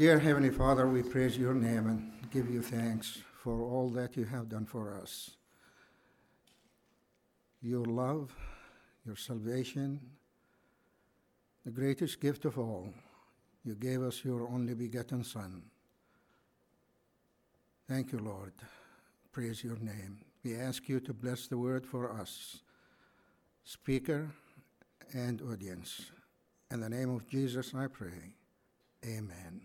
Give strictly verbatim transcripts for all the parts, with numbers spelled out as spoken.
Dear Heavenly Father, we praise your name and give you thanks for all that you have done for us. Your love, your salvation, the greatest gift of all. You gave us your only begotten Son. Thank you, Lord. Praise your name. We ask you to bless the word for us, speaker and audience. In the name of Jesus, I pray. Amen.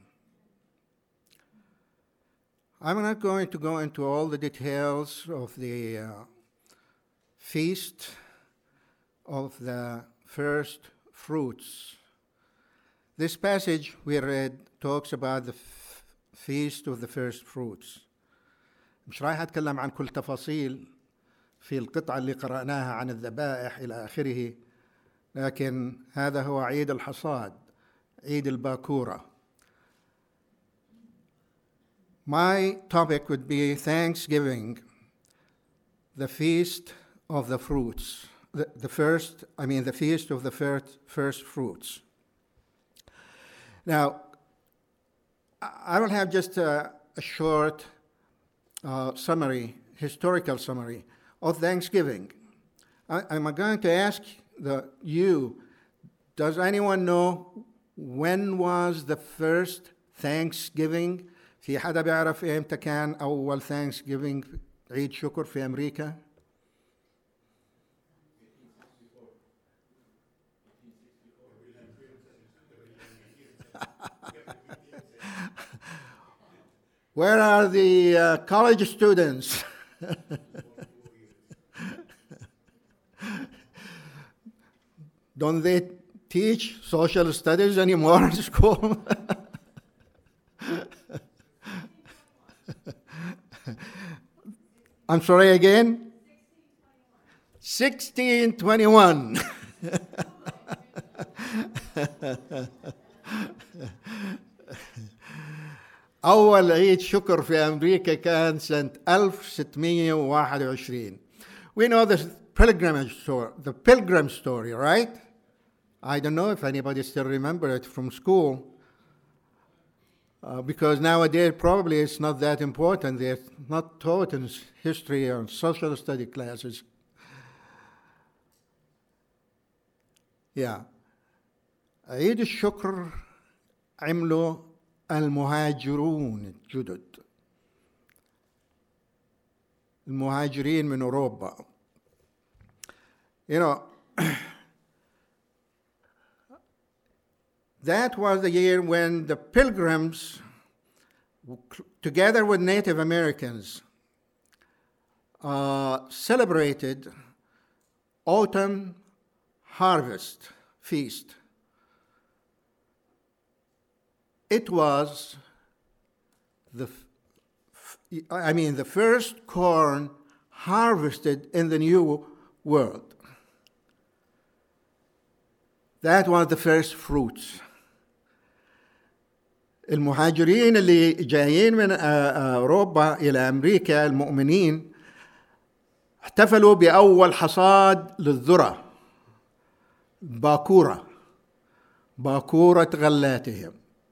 I'm not going to go into all the details of the uh, feast of the first fruits. This passage we read talks about the f- feast of the first fruits. مش رايح أتكلم عن كل تفاصيل في القطعة اللي قرأناها عن الذبائح إلى آخره، لكن هذا هو عيد الحصاد، عيد الباكورة. My topic would be Thanksgiving, the feast of the fruits, the, the first, I mean the feast of the first, first fruits. Now, I will have just a, a short uh, summary, historical summary of Thanksgiving. I, I'm going to ask the, you, does anyone know when was the first Thanksgiving? في حدا بيعرف إمتى كان أول Thanksgiving عيد شكر في أمريكا؟ Where are the uh, college students? Don't they teach social studies anymore in school? I'm sorry again? sixteen twenty-one. أول عيد شكر في أمريكا كان سنة ألف وستمية وواحد وعشرين. We know the pilgrimage story, the pilgrim story, right? I don't know if anybody still remember it from school. Uh, because nowadays probably it's not that important. They're not taught in history or social study classes. Yeah. عيد الشكر عملوا المهاجرون الجدد. المهاجرين من أوروبا. You know, that was the year when the pilgrims, together with Native Americans, uh, celebrated autumn harvest feast. It was the, I mean, the first corn harvested in the New World. That was the first fruits. المهاجرين اللي جايين من أوروبا إلى أمريكا المؤمنين احتفلوا بأول حصاد للذرة، باكورة، باكورة غلاتهم.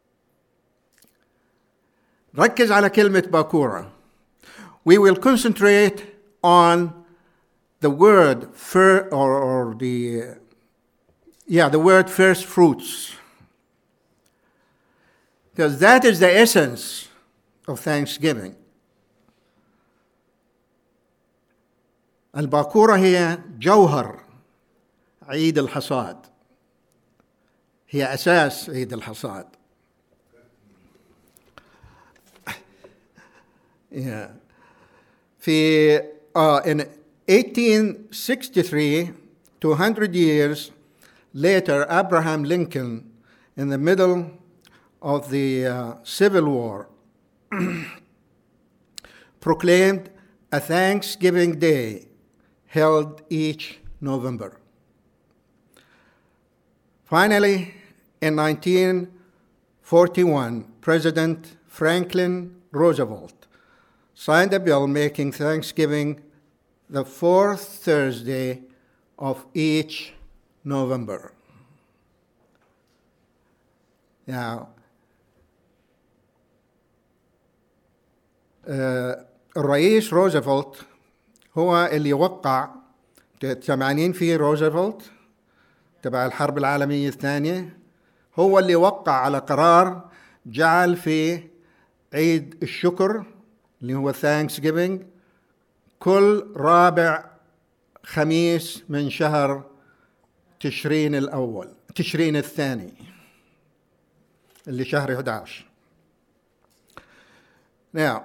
ركز على كلمة باكورة. We will concentrate on the word fir, or, or the yeah the word first fruits. Because that is the essence of Thanksgiving. الباكورة هي جوهر عيد الحصاد. هي أساس عيد الحصاد. Yeah. في uh, in eighteen sixty-three, two hundred years later, Abraham Lincoln, in the middle of the uh, Civil War, proclaimed a Thanksgiving Day held each November. Finally, in nineteen forty-one, President Franklin Roosevelt signed a bill making Thanksgiving the fourth Thursday of each November. Now, آه، الرئيس روزفلت هو اللي وقع، ثمانين فيه روزفلت تبع الحرب العالمية الثانية، هو اللي وقع على قرار جعل في عيد الشكر اللي هو ثانكس جيفينج كل رابع خميس من شهر تشرين الأول تشرين الثاني اللي شهر أحد عشر. Now,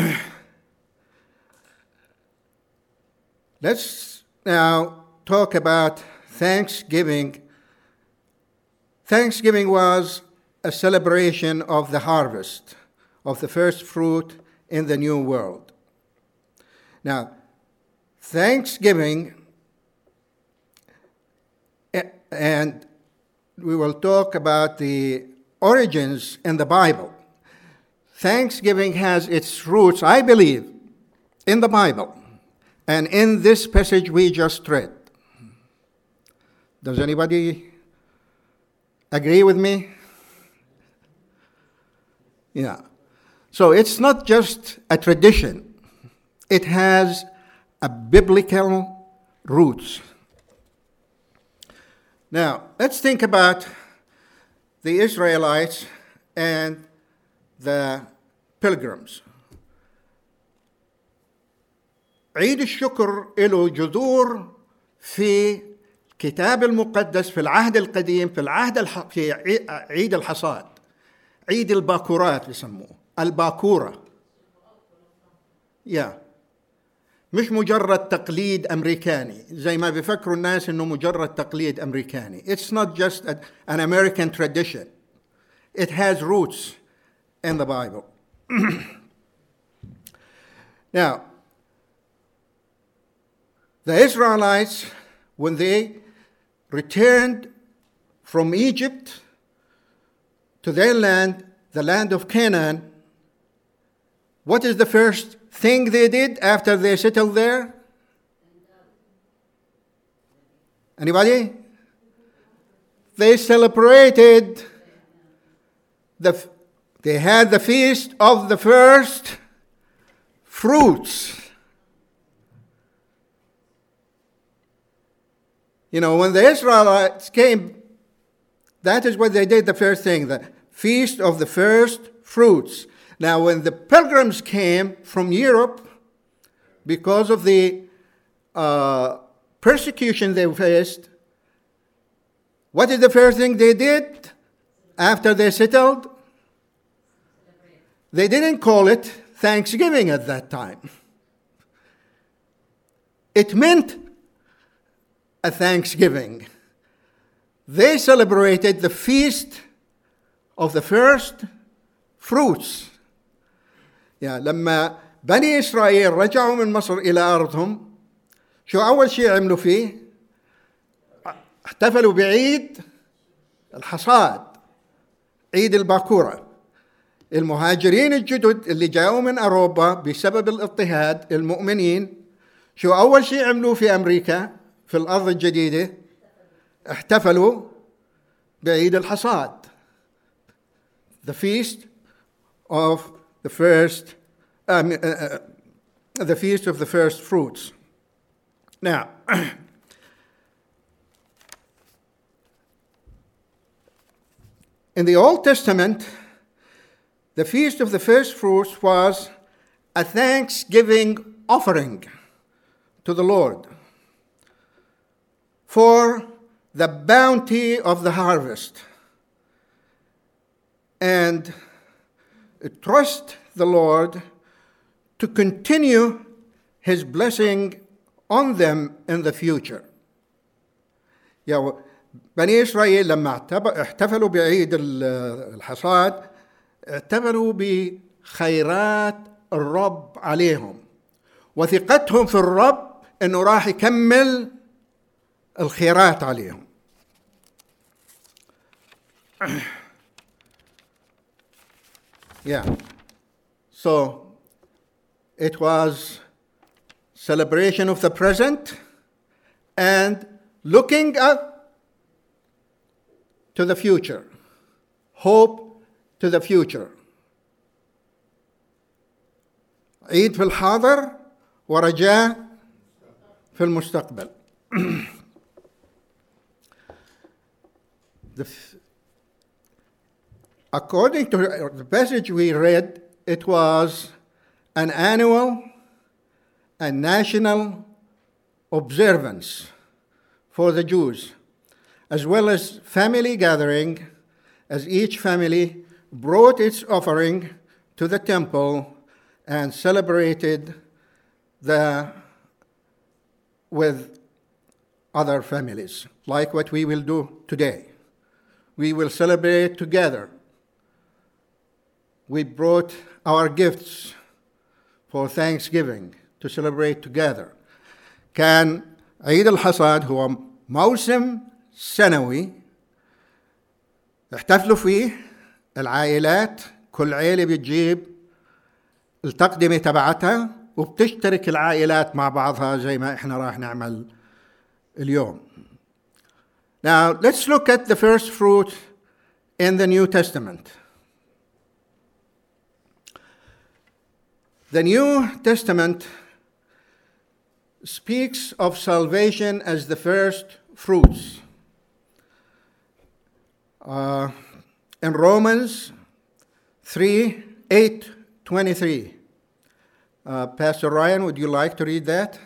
let's now talk about Thanksgiving. Thanksgiving was a celebration of the harvest of the first fruit in the new world. Now, Thanksgiving, and we will talk about the origins in the Bible. Thanksgiving has its roots, I believe, in the Bible and in this passage we just read. Does anybody agree with me? Yeah. So it's not just a tradition. It has a biblical roots. Now, let's think about the Israelites and the pilgrims. عيد الشكر له جذور في الكتاب المقدس في العهد القديم، في العهد الح... في عيد الحصاد، عيد الباكورات بيسموه الباكورة. يا مش مجرد تقليد أمريكاني زي ما بيفكروا الناس إنه مجرد تقليد أمريكاني. It's not just a, an American tradition. It has roots in the Bible. Now, the Israelites, when they returned from Egypt to their land, the land of Canaan, what is the first thing they did after they settled there? Anybody? They celebrated the, they had the feast of the first fruits. You know, when the Israelites came, that is what they did, the first thing, the feast of the first fruits. Now, when the pilgrims came from Europe, because of the uh, persecution they faced, what is the first thing they did after they settled? They didn't call it Thanksgiving at that time. It meant a Thanksgiving. They celebrated the feast of the first fruits. يعني لما بني إسرائيل رجعوا من مصر إلى أرضهم، شو أول شيء عملوا فيه؟ احتفلوا بعيد الحصاد، عيد الباكورة. المهاجرين الجدد اللي جاءوا من أوروبا بسبب الاضطهاد، المؤمنين، شو أول شيء عملوا في أمريكا في الأرض الجديدة؟ احتفلوا بعيد الحصاد. The feast of the first, um, uh, uh, the feast of the first fruits. Now, in the Old Testament, the feast of the first fruits was a thanksgiving offering to the Lord for the bounty of the harvest, and trust the Lord to continue his blessing on them in the future. يعني بني إسرائيل لما احتفلوا بعيد الحصاد احتفلوا بخيرات الرب عليهم وثقتهم في الرب انه راح يكمل الخيرات عليهم. Yeah. So it was celebration of the present and looking up to the future. Hope to the future. عيد في الحاضر ورجاء في المستقبل. the, according to the passage we read, it was an annual and national observance for the Jews, as well as family gathering, as each family brought its offering to the temple and celebrated the with other families, like what we will do today. We will celebrate together. We brought our gifts for Thanksgiving to celebrate together. كان عيد الحصاد هو موسم سنوي احتفلوا فيه العائلات، كل عائلة بتجيب التقدمة تبعتها وبتشترك العائلات مع بعضها زي ما احنا راح نعمل اليوم. Now let's look at the first fruit in the New Testament. The New Testament speaks of salvation as the first fruits. Uh, in Romans three, eight, twenty-three. Uh, Pastor Ryan, would you like to read that?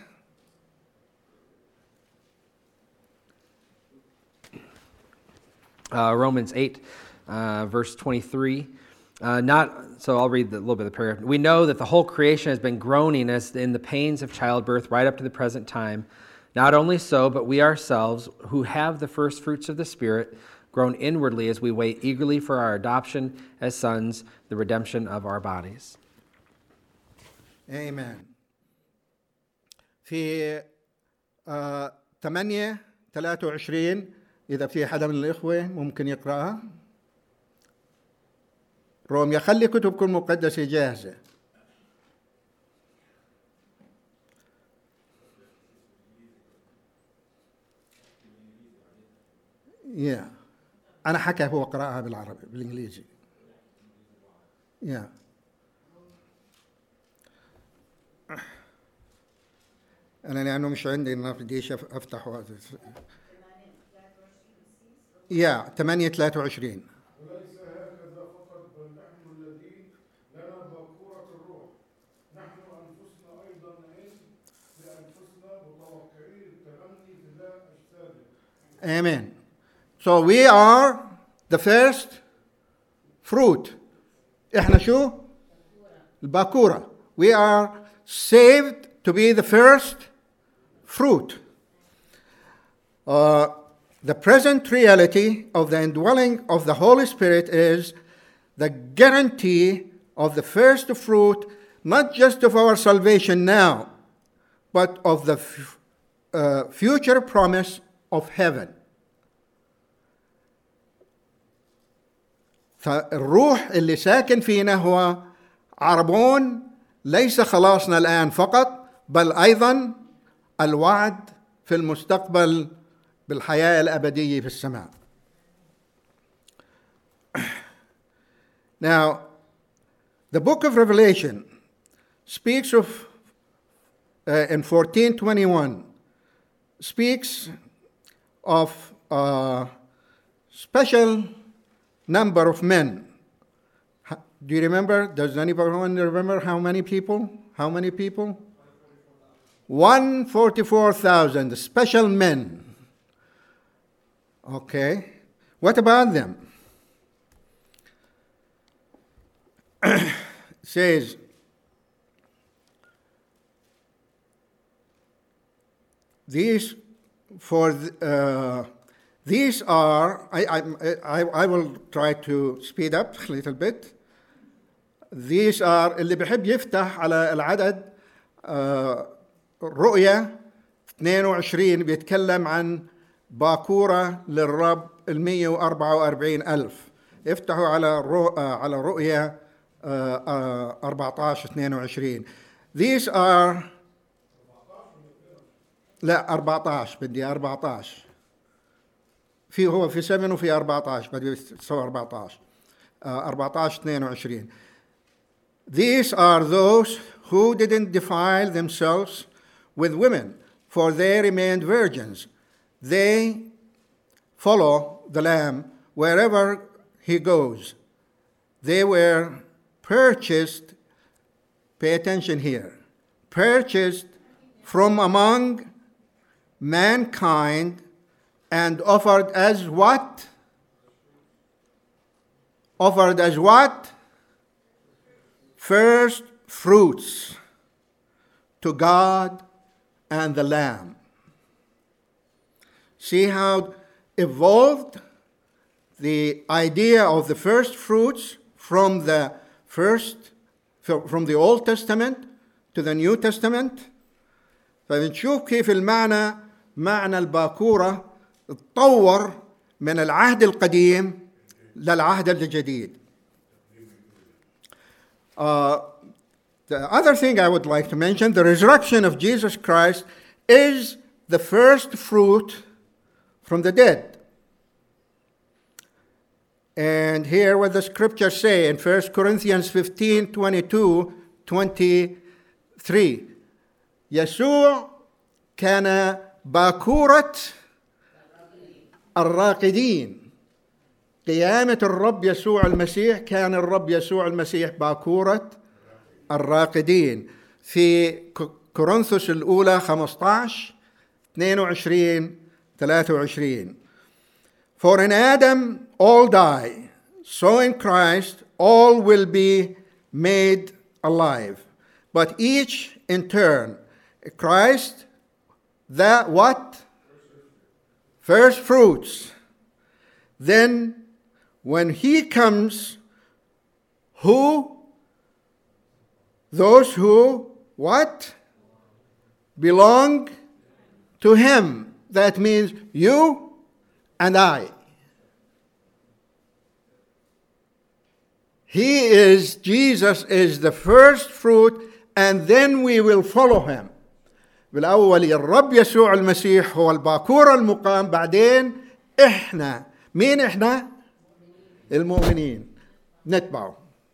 Uh, Romans eight, uh, verse twenty-three. Uh, not so. I'll read the, a little bit of the paragraph. We know that the whole creation has been groaning as in the pains of childbirth right up to the present time. Not only so, but we ourselves, who have the first fruits of the Spirit, groan inwardly as we wait eagerly for our adoption as sons, the redemption of our bodies. Amen. في uh, ثمانية ثلاثة وعشرين إذا في حدا من الإخوة ممكن يقرأها. روميا خلي كتبكم المقدسة جاهزة. yeah. أنا حكى هو قرأها بالعربي بالإنجليزي. yeah. أنا لأنه مش عندي ما بديش أفتحه. يا ثمانية ثلاثة وعشرين. وليس هكذا فقط بل نحن الذين لنا باكورة الروح نحن أنفسنا أيضا نعيش لأنفسنا متوقعين التغني فداء أجسادنا. Amen. So we are the first fruit. إحنا شو؟ الباكورة. We are saved to be the first fruit. Uh, the present reality of the indwelling of the Holy Spirit is the guarantee of the first fruit, not just of our salvation now, but of the f- uh, future promise of heaven. فالروح اللي ساكن فينا هو عربون ليس خلاصنا الآن فقط، بل أيضا الوعد في المستقبل بالحياة الأبدية في السماء. Now, the book of Revelation speaks of, uh, in fourteen twenty-one, speaks of a special number of men. Do you remember? Does anyone remember how many people? How many people? one hundred forty-four thousand special men. Okay. What about them? It says, these for uh, these are. I, I I I will try to speed up a little bit. These are اللي بحب يفتح على العدد uh, رؤية اثنين وعشرين بيتكلم عن باكورة للرب المية وأربعة وأربعين ألف. افتحوا على الرؤ... على رؤية أربعة عشر اثنين وعشرين. These are لا أربعة عشر بدي أربعة عشر. في هو في سبعة وفي أربعة عشر بدي يسوي أربعة عشر. أربعة عشر اثنين وعشرين. These are those who didn't defile themselves with women, for they remained virgins. They follow the Lamb wherever he goes. They were purchased, pay attention here, purchased from among mankind and offered as what? Offered as what? First fruits to God and the Lamb. See how evolved the idea of the first fruits from the first, from the Old Testament to the New Testament. فبنشوف كيف المعنى معنى الباكورة اتطور من العهد القديم للعهد الجديد. Uh, the other thing I would like to mention, the resurrection of Jesus Christ is the first fruit from the dead. And here what the scriptures say in First Corinthians fifteen, twenty-two, twenty-three. يسوع كان باكورة الراقدين. قيامة الرب يسوع المسيح كان الرب يسوع المسيح باكورة الراقدين. في كورنثوس الأولى خمسة عشر اثنين وعشرين ثلاثة وعشرين. For in Adam all die, so in Christ all will be made alive. But each in turn, Christ, that what? First fruits. Then when he comes, who? Those who, what? Belong to him. That means you and I. He is, Jesus is the first fruit, and then we will follow him. بالأول الرب يسوع المسيح هو الباكور المقام، بعدين إحنا. مين إحنا؟ المؤمنين نتبعه.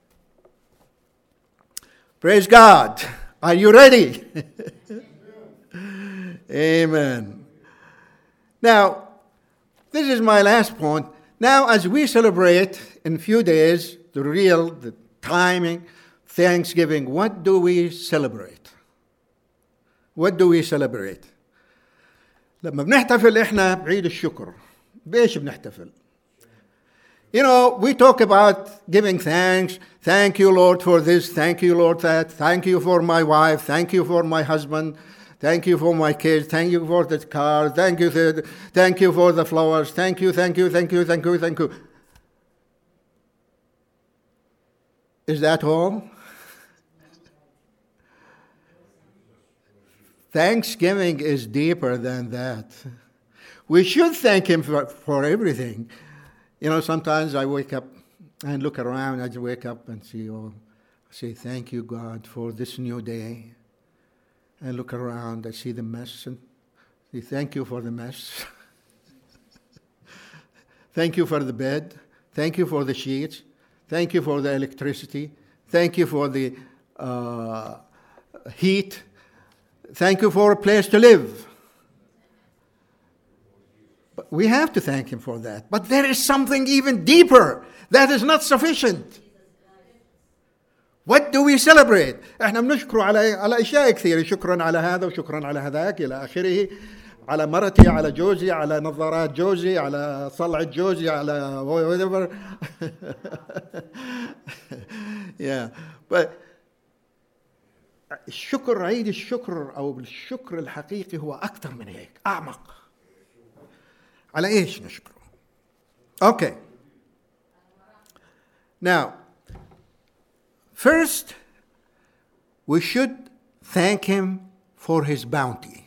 Praise God. Are you ready? Amen. Now, this is my last point. Now, as we celebrate in a few days, the real, the timing, Thanksgiving, what do we celebrate? What do we celebrate? لما بنحتفل إحنا بعيد الشكر، بإيش بنحتفل؟ You know, we talk about giving thanks. Thank you, Lord, for this. Thank you, Lord, that. Thank you for my wife. Thank you for my husband. Thank you for my kids. Thank you for the car. Thank you, for, thank you for the flowers. Thank you, thank you, thank you, thank you, thank you. Is that all? Thanksgiving is deeper than that. We should thank him for, for everything. You know, sometimes I wake up and look around. I just wake up and see, oh, I say, thank you, God, for this new day. I look around, I see the mess, and say, thank you for the mess. Thank you for the bed. Thank you for the sheets. Thank you for the electricity. Thank you for the uh, heat. Thank you for a place to live. But we have to thank him for that. But there is something even deeper that is not sufficient. What do we celebrate? احنا بنشكر على على اشياء كثيره، شكرا على هذا وشكرا على هذاك الى اخره، على مرتي، على جوزي، على نظارات جوزي، على صلعه جوزي، على whatever. Yeah, but الشكر، عيد الشكر او الشكر الحقيقي هو اكثر من هيك، اعمق. على ايش نشكره؟ Okay. Now, first, we should thank him for his bounty.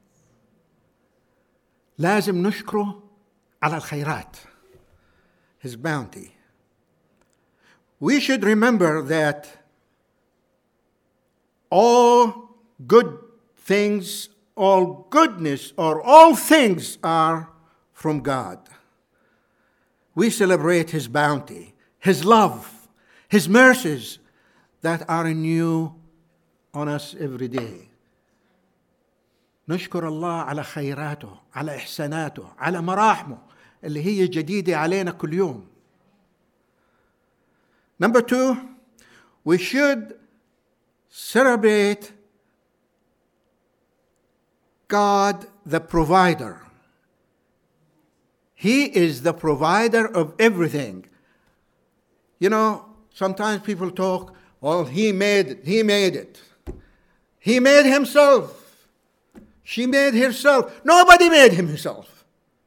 لازم نشكره على الخيرات. His bounty. We should remember that all good things, all goodness, or all things are from God. We celebrate his bounty, his love, his mercies, that are new on us every day. نشكر الله على خيراته، على إحساناته، على مراحمه اللي هي جديدة علينا كل يوم. Number two, we should celebrate God the provider. He is the provider of everything. You know, sometimes people talk, well, he made, he made it. He made himself. She made herself. Nobody made himself.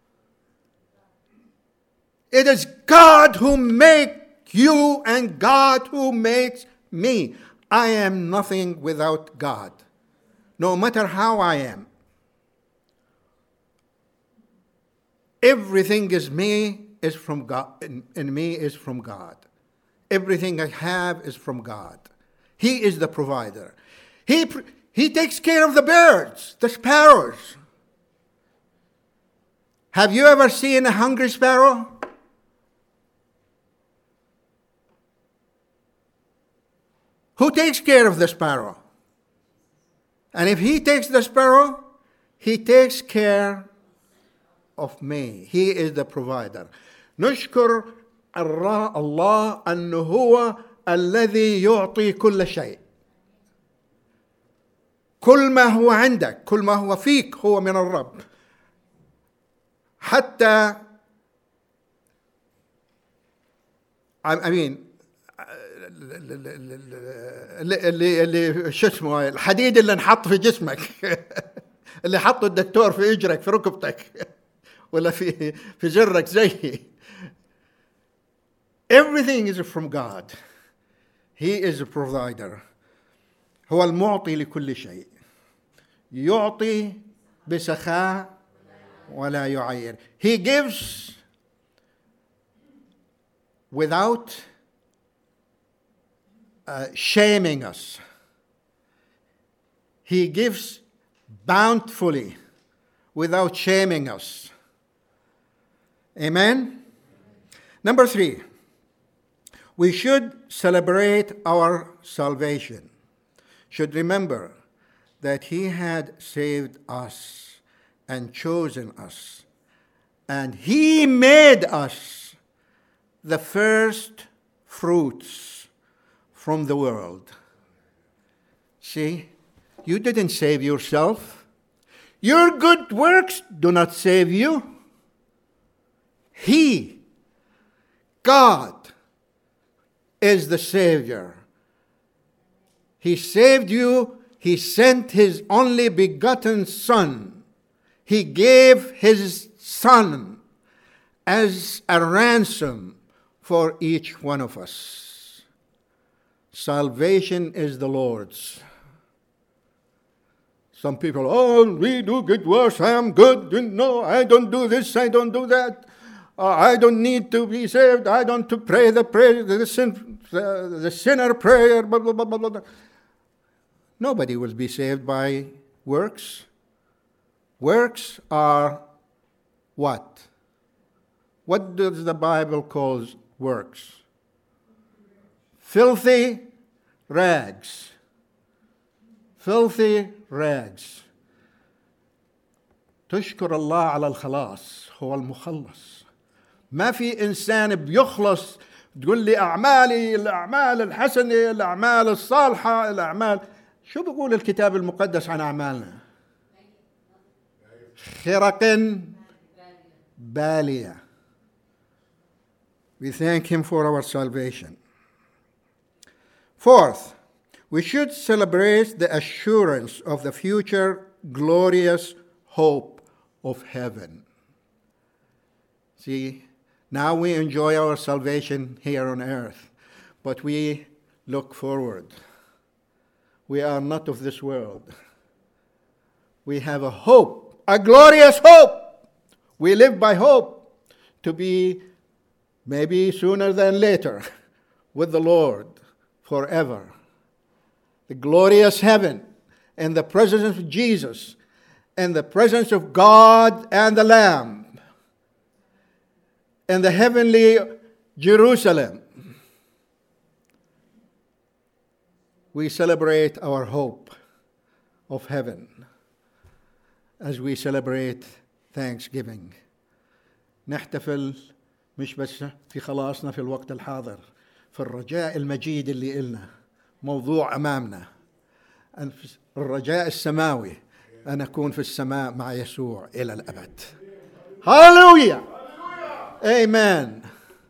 It is God who makes you and God who makes me. I am nothing without God, no matter how I am. Everything is me is from God, in, in me is from God. Everything I have is from God. He is the provider. He, he takes care of the birds, the sparrows. Have you ever seen a hungry sparrow? Who takes care of the sparrow? And if he takes the sparrow, he takes care of me. He is the provider. نشكر الله أنه هو الذي يعطي كل شيء. كل ما هو عندك، كل ما هو فيك هو من الرب. حتى I mean اللي اللي شو اسمه الحديد اللي نحط في جسمك اللي حطه الدكتور في اجرك في ركبتك ولا في في جرك زي. Everything is from God. He is a provider. هو المعطي لكل شيء. يعطي بسخاء ولا يعير. He gives without uh, shaming us. He gives bountifully without shaming us. Amen? Number three, we should celebrate our salvation. Should remember that He had saved us and chosen us. And He made us the first fruits from the world. See, you didn't save yourself. Your good works do not save you. He, God, is the Savior. He saved you. He sent His only begotten Son. He gave His Son as a ransom for each one of us. Salvation is the Lord's. Some people, oh, we do good works, I am good. No, I don't do this, I don't do that. Uh, I don't need to be saved. I don't to pray the prayer, the, sin, the, the sinner prayer, blah, blah, blah, blah, blah. Nobody will be saved by works. Works are what? What does the Bible call works? Filthy rags. Filthy rags. تشكر الله على الخلاص. هو المخلص. ما في إنسان بيخلص تقول لي أعمالي الأعمال الحسنة الأعمال الصالحة الأعمال. شو بيقول الكتاب المقدس عن أعمالنا؟ خرق بالية. We thank Him for our salvation. Fourth, we should celebrate the assurance of the future glorious hope of heaven. See, now we enjoy our salvation here on earth, but we look forward. We are not of this world. We have a hope, a glorious hope. We live by hope to be maybe sooner than later with the Lord forever. The glorious heaven and the presence of Jesus and the presence of God and the Lamb and the heavenly Jerusalem. we celebrate our hope of heaven as we celebrate Thanksgiving. نحتفل مش بس في خلاصنا في الوقت الحاضر، في الرجاء المجيد اللي إلنا موضوع أمامنا، الرجاء السماوي أن أكون في السماء مع يسوع إلى الأبد. هاللويا. Amen.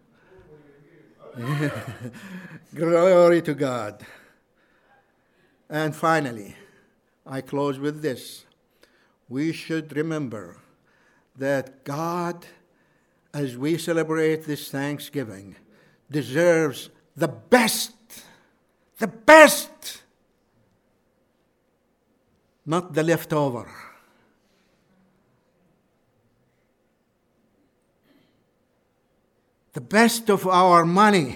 Glory to God. And finally, I close with this. We should remember that God, as we celebrate this Thanksgiving, deserves the best, the best, not the leftover. The best of our money,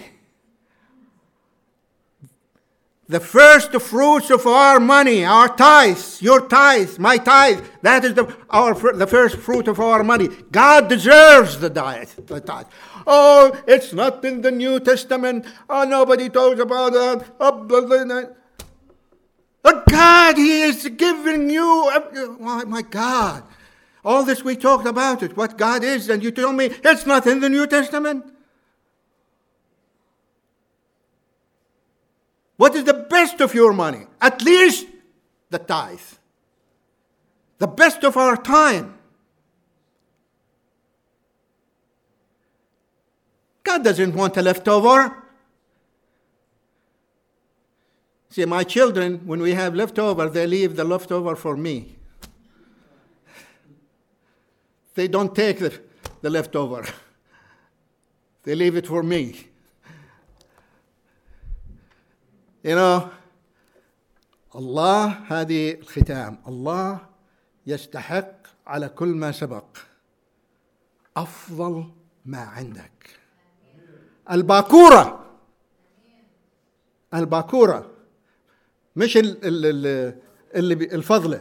the first fruits of our money, our tithes, your tithes, my tithe, that is the, our, the first fruit of our money. God deserves the tithe. The tithe. Oh, it's not in the New Testament. Oh, nobody talks about that. Oh, but God, He is giving you, oh my God. All this we talked about it, what God is, and you tell me it's not in the New Testament? What is the best of your money? At least the tithe. The best of our time. God doesn't want a leftover. See, my children, when we have leftover, they leave the leftover for me. They don't take the, the leftover. They leave it for me. You know, الله هذه الختام. الله يستحق على كل ما سبق أفضل ما عندك. الباكورة الباكورة مش ال ال اللي الفضلة.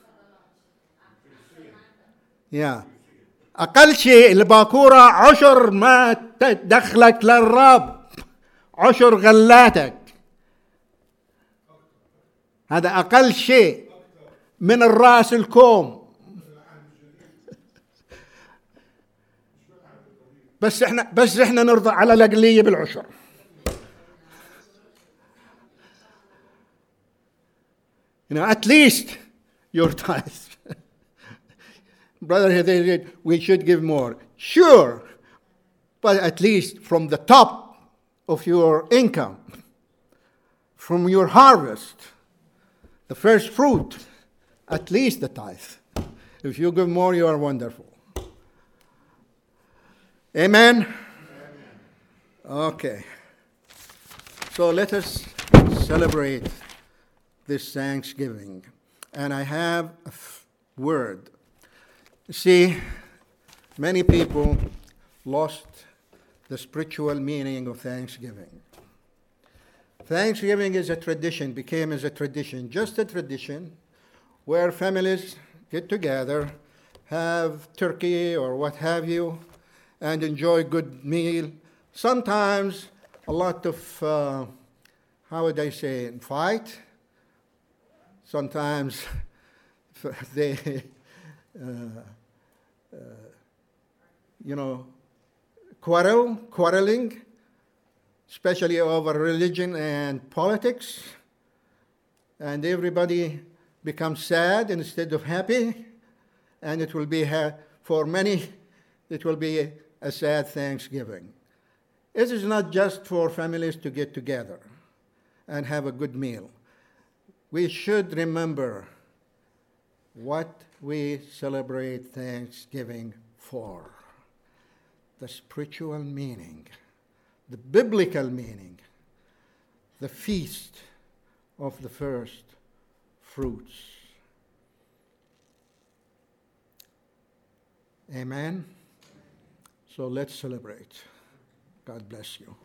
يا أقل شيء الباكورة عشر ما تدخلك للرب، عشر غلاتك. هذا أقل شيء من الرأس الكوم. بس احنا بس احنا نرضى على الأقلية بالعشر. You know, at least your tithe. Brother, we should give more. Sure, but at least from the top of your income, from your harvest, the first fruit, at least the tithe. If you give more, you are wonderful. Amen? Okay. So let us celebrate this Thanksgiving. And I have a f- word. See, many people lost the spiritual meaning of Thanksgiving. Thanksgiving is a tradition, became as a tradition, just a tradition where families get together, have turkey or what have you, and enjoy good meal. Sometimes a lot of, uh, how would I say, fight. Sometimes they, uh, uh, you know, quarrel, quarreling, especially over religion and politics, and everybody becomes sad instead of happy, and it will be, ha- for many, it will be a sad Thanksgiving. It is not just for families to get together and have a good meal. We should remember what we celebrate Thanksgiving for. The spiritual meaning, the biblical meaning, the feast of the first fruits. Amen? So let's celebrate. God bless you.